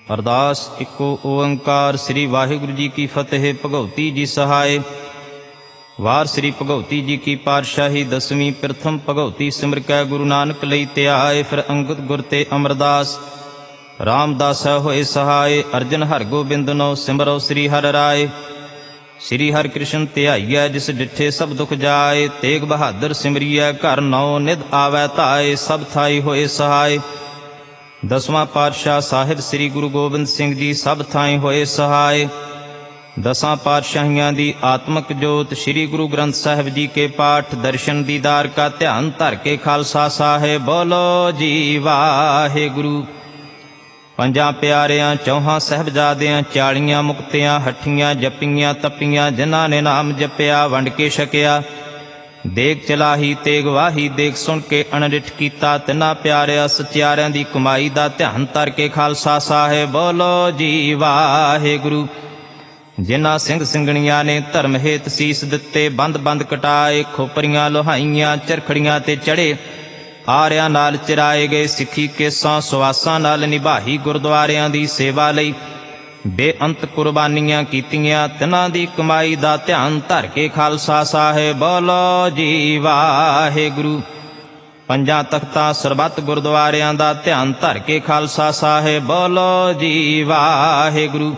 अरदास इको ओंकार। श्री वाहिगुरु जी की फतेह। भगवती जी सहाय। वार श्री भगवती जी की पातशाही दसवीं। प्रथम भगवती सिमर कै गुरु नानक लई त्याय। फिर अंगद गुर ते अमरदास रामदास होए सहाय। अर्जन हर गोबिंद नौ सिमरो श्री हर राय। श्री हर कृष्ण ध्याइयै जिस डिठे सब दुख जाए। तेग बहादुर सिमरियै घर नौ निध आवै धाय। सब थाई होए सहाय। दसवां पातशाह साहिब श्री गुरु गोबिंद सिंह जी सब थाई होए सहाय। दसां पातशाहियां दी आत्मक जोत श्री गुरु ग्रंथ साहिब जी के पाठ दर्शन दीदार का ध्यान धर के खालसा साहिब बोलो जी वाहिगुरु। पंजां प्यारियां चौहां साहिबजादियां 40 मुक्तियां हठियां जपियां तपियां जिन्हां ने नाम जपिया वंड के छकिया। देग चलाही तेग वाही देख सुन के अणडिठ कीता। तिन्हां प्यारिया सचियारियां दी कमाई दा ध्यान धर के खालसा साहिब बोलो जी वाहिगुरु। जिन्हां सिंह ਸਿੰਘਣੀਆਂ ने धर्म हेत सीस दिते बंद बंद कटाए। खोपरियां लोहाइयां चरखड़ियां ते चढ़े आरियां नाल चिराए गए। सिੱਖੀ केसां सुआसां नाल निभाही गुरद्वारियां दी सेवा लई बेअंत कुर्बानियां कीतियां। तिन्हां दी कमाई दा ध्यान धर के खालसा साहिब बोलो जी वाहिगुरु। पंजां तख्तां सरबत गुरद्वारियां दा ध्यान धर के खालसा साहिब बोलो जी वाहिगुरु।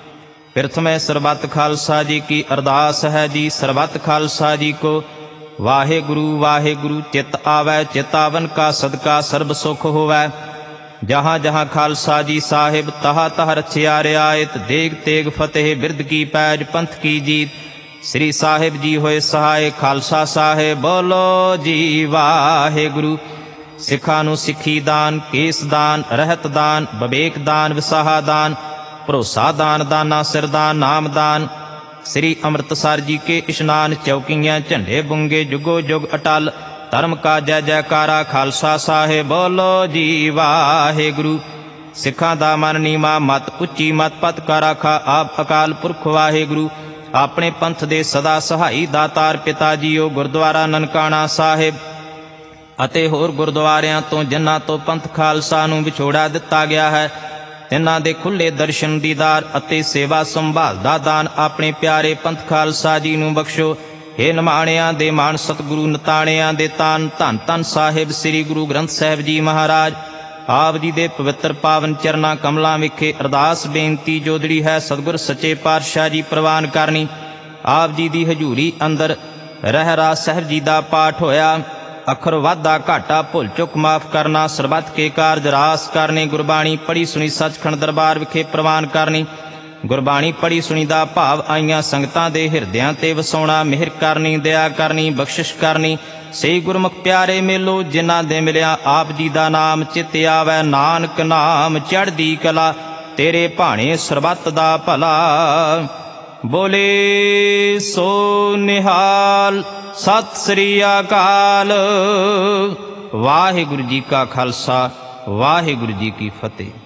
प्रथम सरबत खालसा जी की अरदास है जी। सरबत खालसा जी को वाहिगुरु वाहिगुरु। चित आवै चितावन का सदका सर्ब सुख होवै। जहाँ जहाँ खालसा जी साहिब तहा तह रछिया रियायत। देग तेग फतेह बिरद की पैज पंथ की जीत। श्री साहिब जी होए सहाय। खालसा साहिब बोलो जी वाहिगुरु। सिखा नूं सिੱਖੀ दान केस दान रहत दान बवेक दान विसाहा दान भरोसा दान दाना सिरदान नाम दान। श्री अमृतसर जी के इशनान चौकियां झंडे बुंगे जुगो जुग अटल। धर्म का जय जयकारा खालसा साहिब बोलो जी वाहिगुरु। सिखा दा मन नीमा मत उच्ची मत पत का राखा आप अकाल पुरख वाहिगुरु। अपने पंथ दे सदा सहाई दातार पिता जीओ गुरद्वारा ननकाना साहिब ਅਤੇ ਹੋਰ ਗੁਰਦੁਆਰਿਆਂ ਤੋਂ ਜਿਨ੍ਹਾਂ ਤੋਂ ਪੰਥ ਖਾਲਸਾ ਨੂੰ ਵਿਛੋੜਾ ਦਿੱਤਾ ਗਿਆ ਹੈ। तिन्हां दे खुले दर्शन दीदार अते सेवा संभाल दा दान अपने प्यारे पंथ खालसा जी नूं बख्शो। हे निमाणियां दे मान सतगुरु नताणियां दे तान धन धन साहिब श्री गुरु ग्रंथ साहिब जी महाराज आप जी दे पवित्र पावन चरना कमलों विखे अरदास बेनती जोदड़ी है सतगुर सच्चे पातशाह जी प्रवान करनी। आप जी दी हजूरी अंदर रहरास साहिब जी दा पाठ होया। अखर वाधा घाटा भुल चुक माफ करना सरबत के कारज रास करने। गुरबाणी पढ़ी सुनी सचखंड दरबार विखे प्रवान करनी। गुरबाणी पढ़ी सुनी दा भाव आईयां संगतां दे हिरदियां ते वसाउणा। मेहर करनी दया करनी बख्शिश करनी। सही गुरमुख प्यारे मेलो जिन्हां दे मिलिया आप जी दा नाम चित आवै। नानक नाम चढ़दी कला तेरे भाणे सरबत दा भला। बोले सो निहाल सत श्री अकाल। वाहिगुरु जी का खालसा वाहिगुरु जी की फतेह।